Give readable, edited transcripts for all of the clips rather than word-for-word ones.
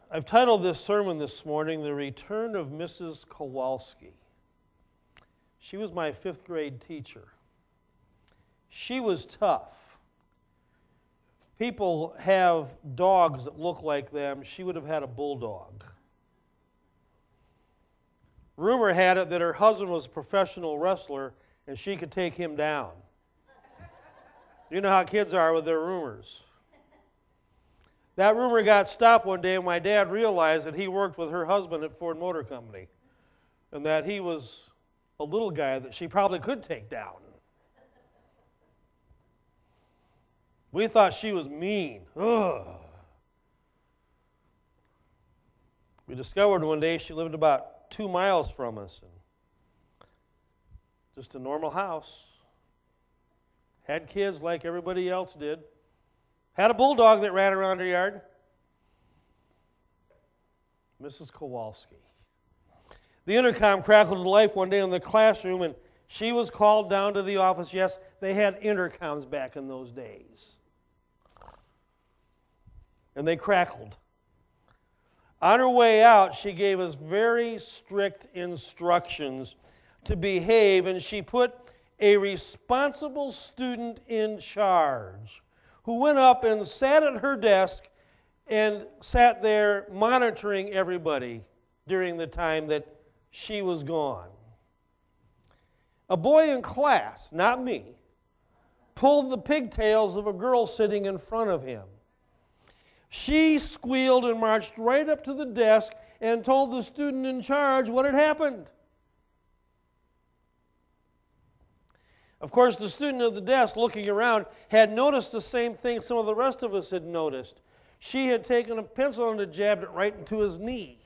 I've titled this sermon this morning, The Return of Mrs. Kowalski. She was my 5th grade teacher. She was tough. If people have dogs that look like them, she would have had a bulldog. Rumor had it that her husband was a professional wrestler and she could take him down. You know how kids are with their rumors. That rumor got stopped one day when my dad realized that he worked with her husband at Ford Motor Company and that he was a little guy that she probably could take down. We thought she was mean. Ugh. We discovered one day she lived about 2 miles from us. And just a normal house. Had kids like everybody else did. Had a bulldog that ran around her yard. Mrs. Kowalski. The intercom crackled to life one day in the classroom, and she was called down to the office. Yes, they had intercoms back in those days. And they crackled. On her way out, she gave us very strict instructions to behave, and she put a responsible student in charge who went up and sat at her desk and sat there monitoring everybody during the time that she was gone. A boy in class, not me, pulled the pigtails of a girl sitting in front of him. She squealed and marched right up to the desk and told the student in charge what had happened. Of course, the student at the desk, looking around, had noticed the same thing some of the rest of us had noticed. She had taken a pencil and had jabbed it right into his knee.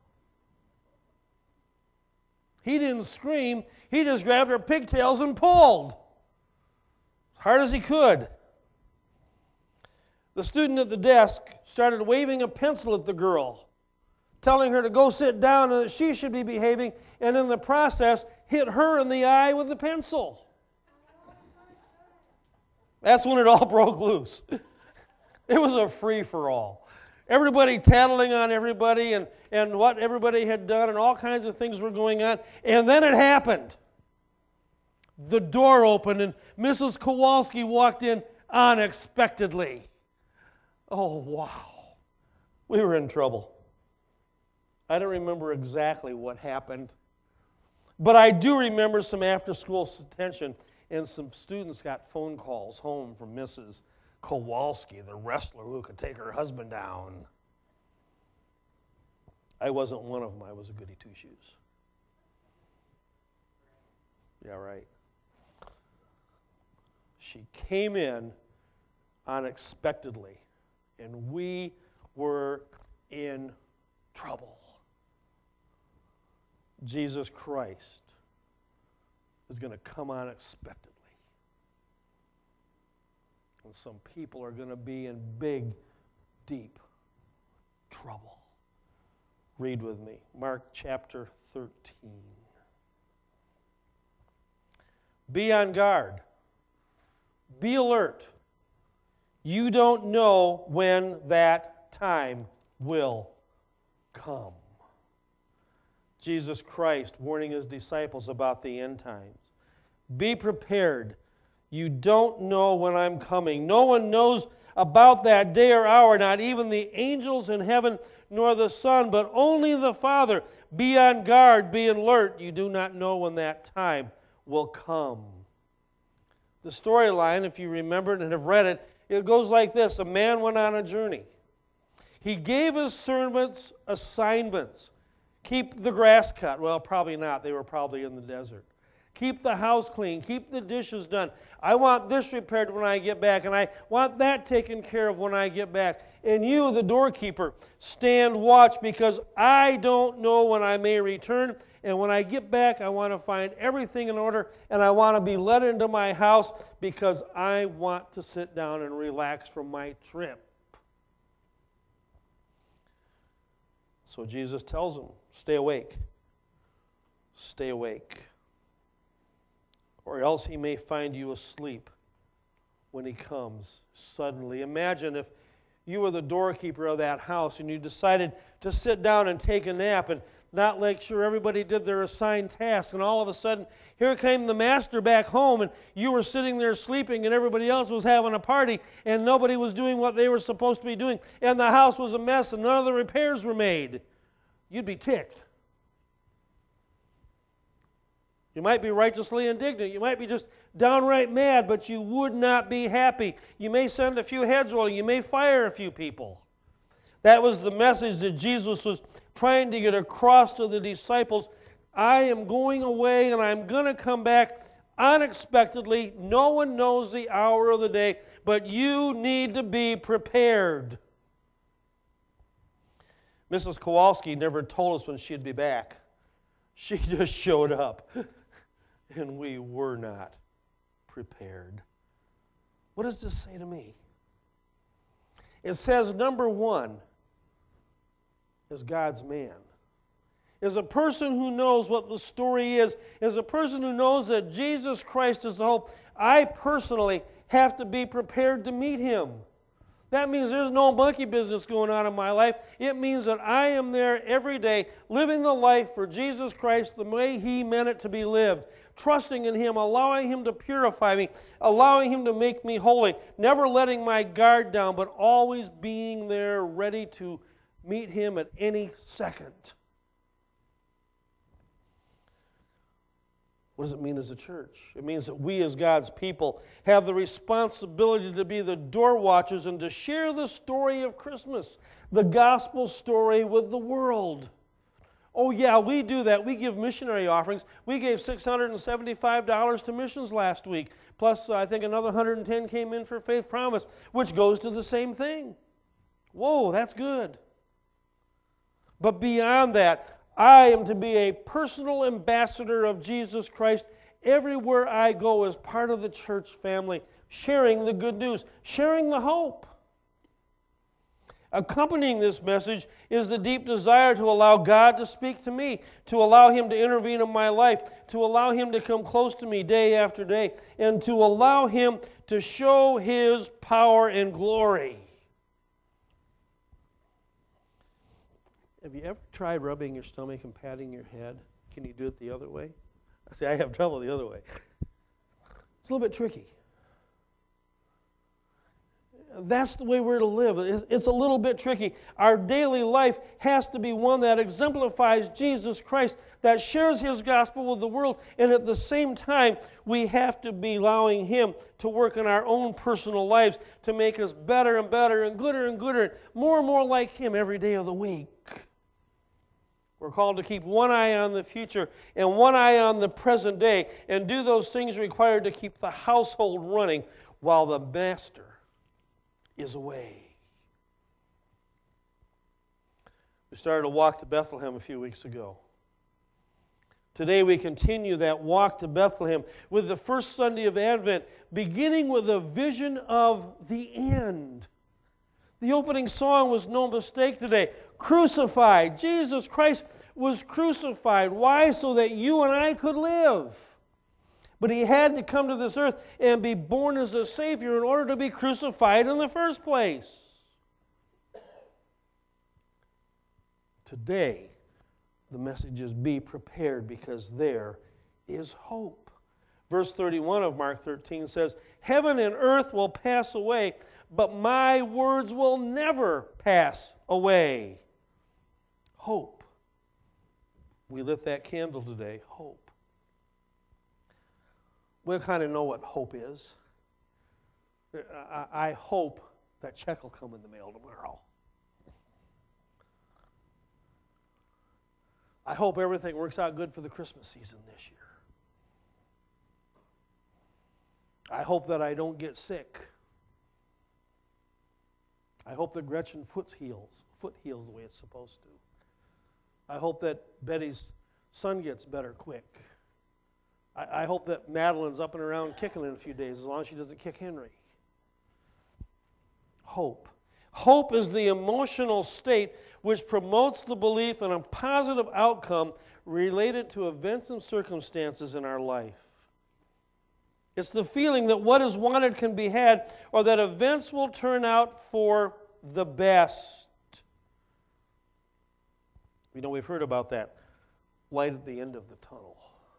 He didn't scream. He just grabbed her pigtails and pulled as hard as he could. The student at the desk started waving a pencil at the girl, telling her to go sit down and that she should be behaving, and in the process hit her in the eye with the pencil. That's when it all broke loose. It was a free-for-all. Everybody tattling on everybody and what everybody had done, and all kinds of things were going on. And then it happened. The door opened and Mrs. Kowalski walked in unexpectedly. Oh, wow. We were in trouble. I don't remember exactly what happened, but I do remember some after-school attention, and some students got phone calls home from Mrs. Kowalski, the wrestler who could take her husband down. I wasn't one of them. I was a goody two-shoes. Yeah, right. She came in unexpectedly, and we were in trouble. Jesus Christ is going to come unexpectedly. And some people are going to be in big, deep trouble. Read with me. Mark chapter 13. Be on guard. Be alert. You don't know when that time will come. Jesus Christ warning his disciples about the end times. Be prepared. You don't know when I'm coming. No one knows about that day or hour, not even the angels in heaven nor the Son, but only the Father. Be on guard, be alert. You do not know when that time will come. The storyline, if you remember it and have read it, it goes like this. A man went on a journey. He gave his servants assignments. Keep the grass cut. Well, probably not. They were probably in the desert. Keep the house clean. Keep the dishes done. I want this repaired when I get back, and I want that taken care of when I get back. And you, the doorkeeper, stand watch, because I don't know when I may return. And when I get back, I want to find everything in order, and I want to be let into my house because I want to sit down and relax from my trip. So Jesus tells him, stay awake. Stay awake. Or else he may find you asleep when he comes suddenly. Imagine if you were the doorkeeper of that house and you decided to sit down and take a nap and not make sure everybody did their assigned task, and all of a sudden, here came the master back home, and you were sitting there sleeping, and everybody else was having a party, and nobody was doing what they were supposed to be doing, and the house was a mess, and none of the repairs were made. You'd be ticked. You might be righteously indignant. You might be just downright mad, but you would not be happy. You may send a few heads rolling. You may fire a few people. That was the message that Jesus was trying to get across to the disciples. I am going away and I'm going to come back unexpectedly. No one knows the hour of the day, but you need to be prepared. Mrs. Kowalski never told us when she'd be back. She just showed up, and we were not prepared. What does this say to me? It says, number one, is God's man. Is a person who knows what the story is a person who knows that Jesus Christ is the hope. I personally have to be prepared to meet Him. That means there's no monkey business going on in my life. It means that I am there every day, living the life for Jesus Christ the way He meant it to be lived, trusting in Him, allowing Him to purify me, allowing Him to make me holy, never letting my guard down, but always being there ready to meet Him at any second. What does it mean as a church? It means that we as God's people have the responsibility to be the door watchers and to share the story of Christmas, the gospel story with the world. Oh yeah, we do that. We give missionary offerings. We gave $675 to missions last week. Plus, I think another $110 came in for Faith Promise, which goes to the same thing. Whoa, that's good. But beyond that, I am to be a personal ambassador of Jesus Christ everywhere I go as part of the church family, sharing the good news, sharing the hope. Accompanying this message is the deep desire to allow God to speak to me, to allow Him to intervene in my life, to allow Him to come close to me day after day, and to allow Him to show His power and glory. Have you ever tried rubbing your stomach and patting your head? Can you do it the other way? See, I have trouble the other way. It's a little bit tricky. That's the way we're to live. It's a little bit tricky. Our daily life has to be one that exemplifies Jesus Christ, that shares His gospel with the world, and at the same time, we have to be allowing Him to work in our own personal lives to make us better and better and gooder, and more and more like Him every day of the week. We're called to keep one eye on the future and one eye on the present day and do those things required to keep the household running while the master is away. We started a walk to Bethlehem a few weeks ago. Today we continue that walk to Bethlehem with the first Sunday of Advent, beginning with a vision of the end. The opening song was no mistake today. Crucified. Jesus Christ was crucified. Why? So that you and I could live. But He had to come to this earth and be born as a Savior in order to be crucified in the first place. Today, the message is be prepared because there is hope. Verse 31 of Mark 13 says, Heaven and earth will pass away, but my words will never pass away. Hope. We lit that candle today. Hope. We kind of know what hope is. I hope that check will come in the mail tomorrow. I hope everything works out good for the Christmas season this year. I hope that I don't get sick. I hope that Gretchen's foot heals the way it's supposed to. I hope that Betty's son gets better quick. I hope that Madeline's up and around kicking in a few days as long as she doesn't kick Henry. Hope. Hope is the emotional state which promotes the belief in a positive outcome related to events and circumstances in our life. It's the feeling that what is wanted can be had, or that events will turn out for the best. You know, we've heard about that light at the end of the tunnel.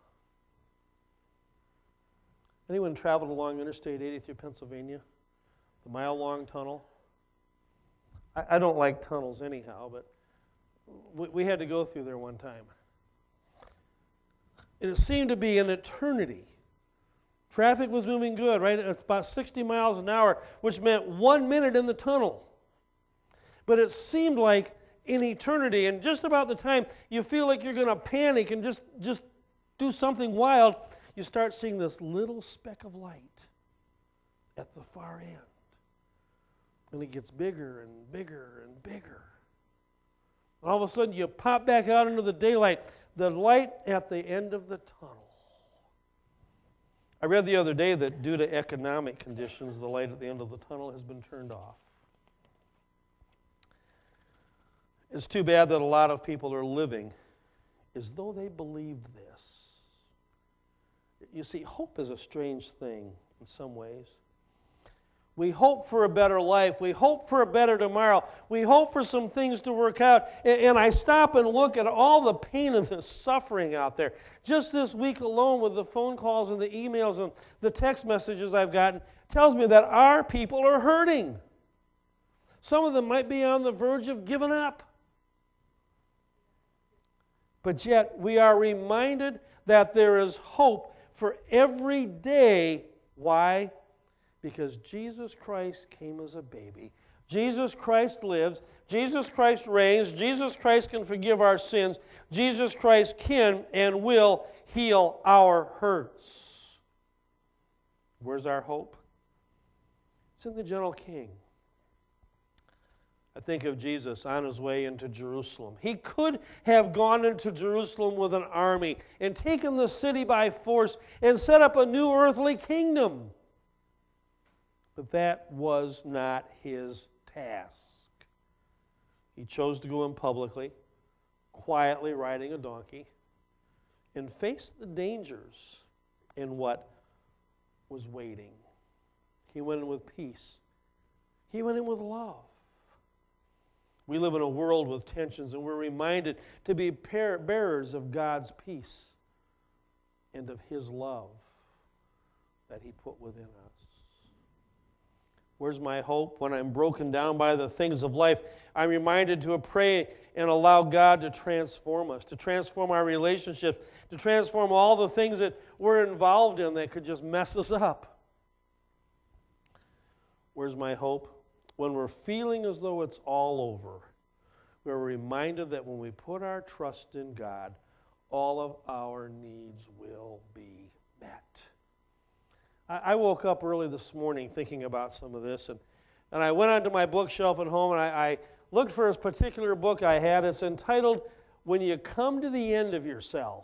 Anyone traveled along Interstate 80 through Pennsylvania? The mile-long tunnel? I don't like tunnels anyhow, but we had to go through there one time. And it seemed to be an eternity. Traffic was moving good, right? It's about 60 miles an hour, which meant 1 minute in the tunnel. But it seemed like an eternity, and just about the time you feel like you're going to panic and just do something wild, you start seeing this little speck of light at the far end. And it gets bigger and bigger and bigger. And all of a sudden you pop back out into the daylight, the light at the end of the tunnel. I read the other day that due to economic conditions, the light at the end of the tunnel has been turned off. It's too bad that a lot of people are living as though they believed this. You see, hope is a strange thing in some ways. We hope for a better life. We hope for a better tomorrow. We hope for some things to work out. And I stop and look at all the pain and the suffering out there. Just this week alone with the phone calls and the emails and the text messages I've gotten tells me that our people are hurting. Some of them might be on the verge of giving up. But yet we are reminded that there is hope for every day. Why? Because Jesus Christ came as a baby. Jesus Christ lives. Jesus Christ reigns. Jesus Christ can forgive our sins. Jesus Christ can and will heal our hurts. Where's our hope? It's in the gentle King. I think of Jesus on his way into Jerusalem. He could have gone into Jerusalem with an army and taken the city by force and set up a new earthly kingdom. But that was not his task. He chose to go in publicly, quietly riding a donkey, and face the dangers in what was waiting. He went in with peace. He went in with love. We live in a world with tensions, and we're reminded to be bearers of God's peace and of His love that He put within us. Where's my hope? When I'm broken down by the things of life, I'm reminded to pray and allow God to transform us, to transform our relationships, to transform all the things that we're involved in that could just mess us up. Where's my hope? When we're feeling as though it's all over, we're reminded that when we put our trust in God, all of our needs will be met. I woke up early this morning thinking about some of this, and I went onto my bookshelf at home, and I looked for this particular book I had. It's entitled, When You Come to the End of Yourself.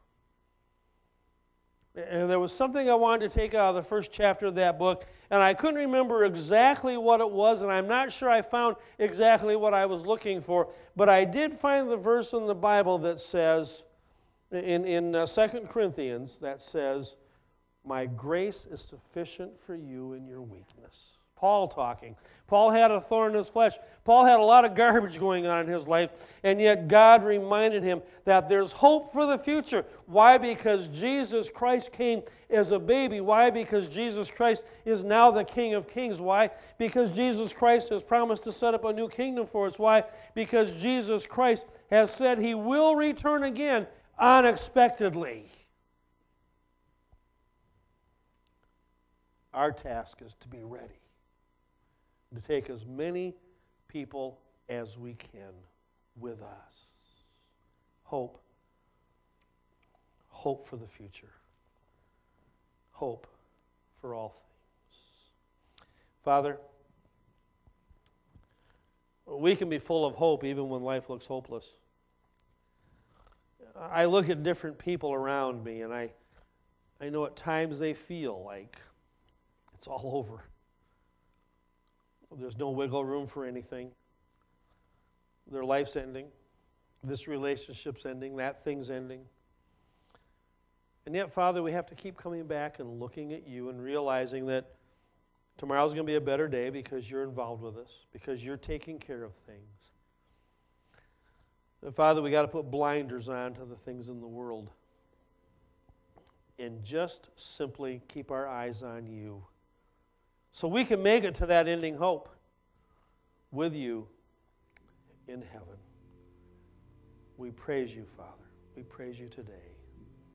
And there was something I wanted to take out of the first chapter of that book, and I couldn't remember exactly what it was, and I'm not sure I found exactly what I was looking for, but I did find the verse in the Bible that says, in 2 Corinthians, that says, "My grace is sufficient for you in your weakness." Paul talking. Paul had a thorn in his flesh. Paul had a lot of garbage going on in his life, and yet God reminded him that there's hope for the future. Why? Because Jesus Christ came as a baby. Why? Because Jesus Christ is now the King of Kings. Why? Because Jesus Christ has promised to set up a new kingdom for us. Why? Because Jesus Christ has said He will return again unexpectedly. Our task is to be ready, to take as many people as we can with us. Hope. Hope for the future. Hope for all things. Father, we can be full of hope even when life looks hopeless. I look at different people around me, and I know at times they feel like it's all over. There's no wiggle room for anything. Their life's ending. This relationship's ending. That thing's ending. And yet, Father, we have to keep coming back and looking at You and realizing that Tomorrow's going to be a better day because you're involved with us, because you're taking care of things. And Father, we got to put blinders on to the things in the world and just simply keep our eyes on you so we can make it to that ending hope with you in heaven. We praise you, Father. We praise you today.